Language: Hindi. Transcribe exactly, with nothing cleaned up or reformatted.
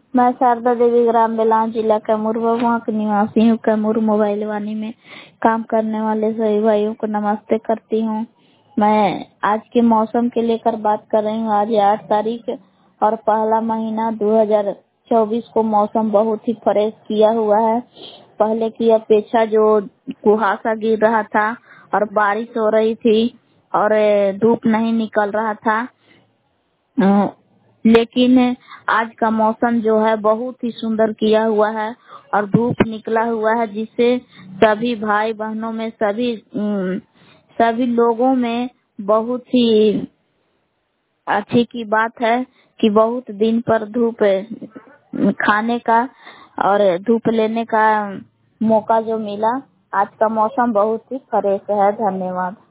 मैं शारदा देवी ग्राम बेलान जिला कैमूर वहाँ की निवासी हूँ। कैमूर मोबाइल वानी में काम करने वाले सभी भाइयों को नमस्ते करती हूँ। मैं आज के मौसम के लेकर बात कर रही हूँ। आज आठ तारीख और पहला महीना दो हज़ार चौबीस को मौसम बहुत ही फ्रेश किया हुआ है। पहले की अपेक्षा जो कुहासा गिर रहा था और बारिश हो रही थी और धूप नहीं निकल रहा था, लेकिन आज का मौसम जो है बहुत ही सुंदर किया हुआ है और धूप निकला हुआ है, जिससे सभी भाई बहनों में सभी सभी लोगों में बहुत ही अच्छी की बात है कि बहुत दिन पर धूप खाने का और धूप लेने का मौका जो मिला। आज का मौसम बहुत ही फ्रेश है। धन्यवाद।